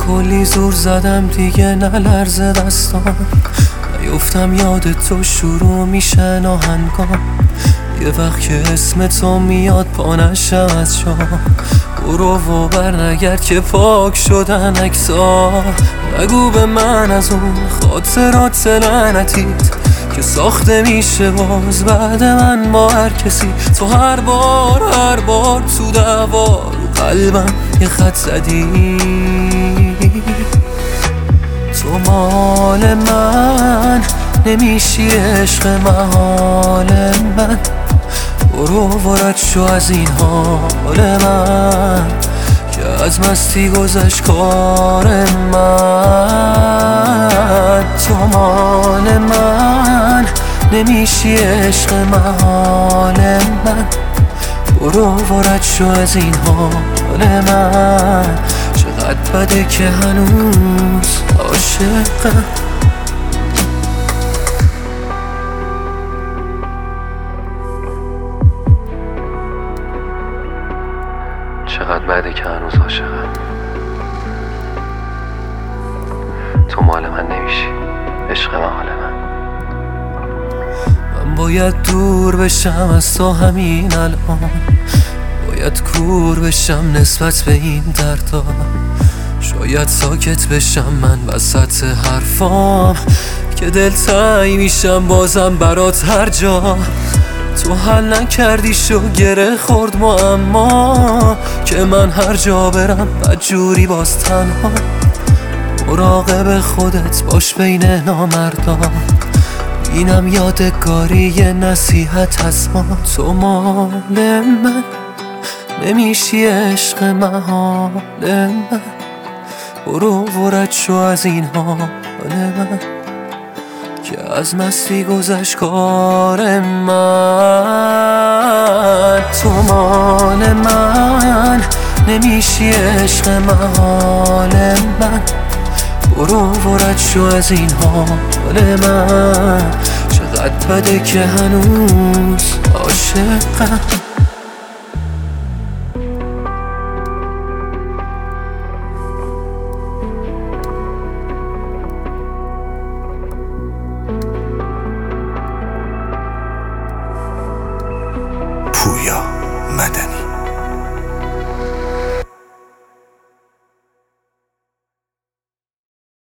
کلی زور زدم دیگه نلرزه دستام، نیفتم یاد تو شروع میشه ناهنگام. یه وقت که اسم تو میاد پا نشم از جا، برو و برنگرد که پاک شدن عکس‌ها. نگو به من از اون خاطرات لعنتیت که ساخته میشه باز بعد من با هر کسی. تو هر بار تو دعوا رو قلبم یه خط زدی. تو مال من نمیشی عشق محال من، برو ورد شو از این حال من که از مستی گذشت کار من. تو مال من نمیشی عشق محال من، برو ورد شو از این حال من. چقدر بده که هنوز عاشقم. چقدر بده که هنوز عاشقم. تو مال من نمیشی عشق محال من. من باید دور بشم از تو همین الان، باید کور بشم نسبت به این دردا. شاید ساکت بشم من وسط حرفام که دلتنگ میشم بازم برات هر جا. تو حل نکردی شو گره خورد معما که من هر جا برم بدجوری باز تنها. مراقب خودت باش بین نامردان، اینم یادگاری یه نصیحت از ما. تو مال من نمیشی عشق محال من، برو ورد شو از این حال من که از مستی گذشت کار من. تو مال من نمیشی عشق محال من، برو ورد شو از این حال من. چقدر بده که هنوز عاشقم.